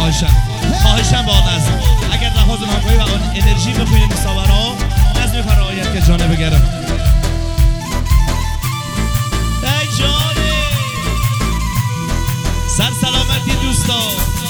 خواهشم با نظم اگر لحاظ همکاری و انرژی بخوید مسابقه نظم فرایت که جانه بگرم ای جانه سر سلامتی دوستا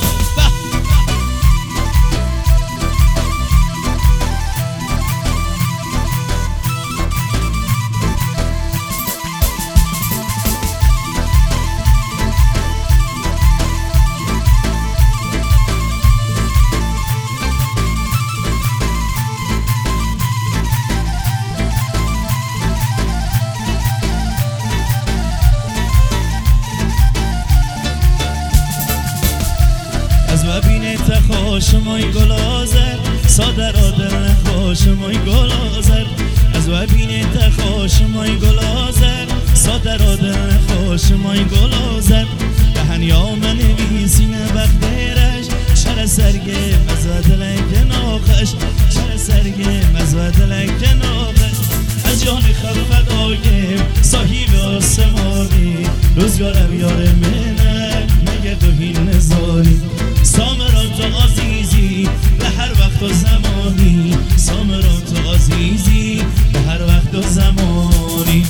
خوشمای گلازر ساده را دل خوشمای گلازر از وبینت خوشمای گلازر ساده را دل خوشمای گلازر دهن یا من ویسینه بخدرش شر سرگه مزادلک ناخش شر سرگه مزادلک ناخش از جان خفت آگه صاحب آسمانی روزگارم یار منه مگه تو هین نزاری سامران تو عزیزی به هر وقت و زمانی سامران تو عزیزی به هر وقت و زمانی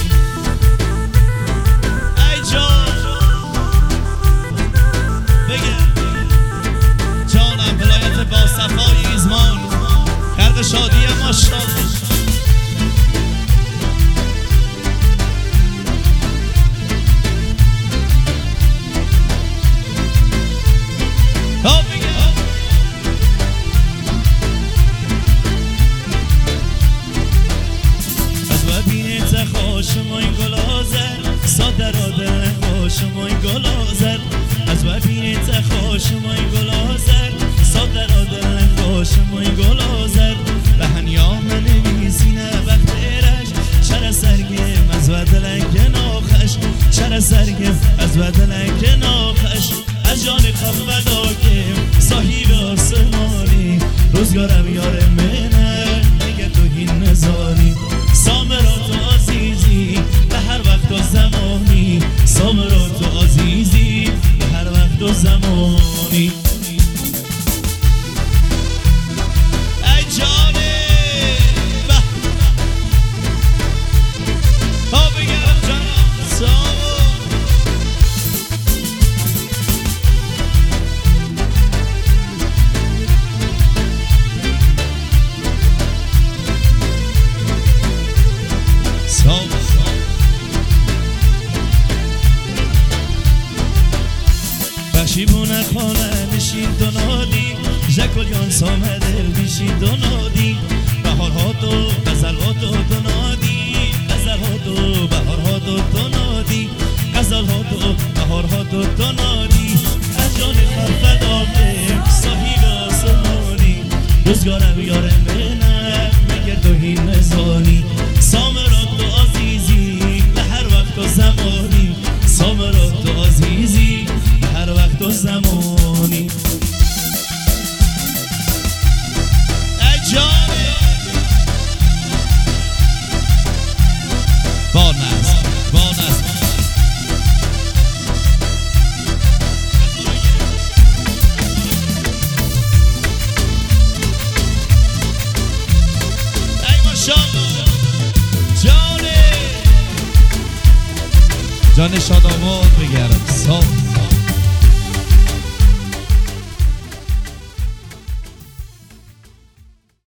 ای جان بگم جانم ولایت با صفای ایزمان خلق شادی ماشاءالله خوشمای گلازر ساده را دل خوشمای گلازر از وبینت خوشمای گلازر ساده را دل خوشمای گلازر به هنیا من ویزینه وقترش شر سرگم از ودلک ناخش شر سرگم از ودلک ناخش از جان خفت آگم صاحب آسمانی روزگارم یار منه مگه تو هین نزانی سامران تو عزیزی به هر وقت و زمانی سامران تو عزیزی به هر وقت و زمانی ای جانه ها بگرم جانم سامو بخشیبونه خانه نشید دونادی جکلیان سامه دل بیشید دونادی بهارها تو غزلها تو دونادی غزلها تو بهارها تو دونادی غزلها تو بهارها تو دونادی از جان خفت آبم صاحب آسمانی روزگارم یار منه مگر تو هین نزانی سامران تو عزیزی به هر وقت و زمانی سامران تو عزیزی به هر وقت و زمانی ای جانه با نست ای ماشاءالله جانه جان شاداباد بگرم